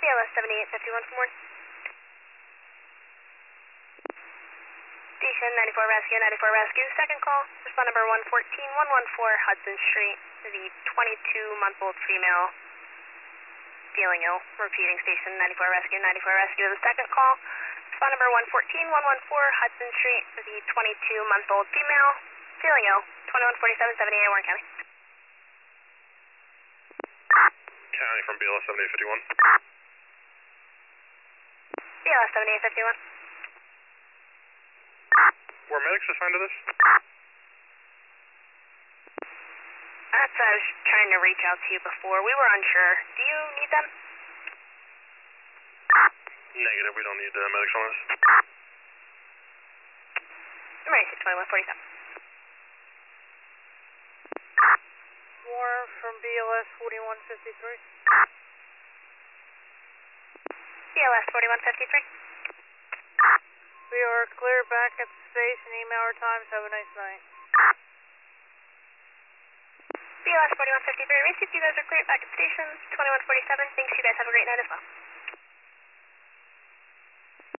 BLS 7851 for more. Station 94 Rescue, 94 Rescue, second call, respond number 114114 Hudson Street, the 22-month-old female feeling ill. Repeating station 94 Rescue, 94 Rescue, the second call, respond number 114114 Hudson Street, the 22-month-old female feeling ill, 214778 Warren County. County from BLS 7851. BLS 7851. Were medics assigned to this? That's what I was trying to reach out to you before. We were unsure. Do you need them? Negative, we don't need medics on this. Emergency 2147. Warren from BLS 4153. BLS 4153. We are clear back at the station. Email our times. Have a nice night. BLS 4153. Received, you guys are clear back at station. 2147. Thanks, you guys have a great night as well.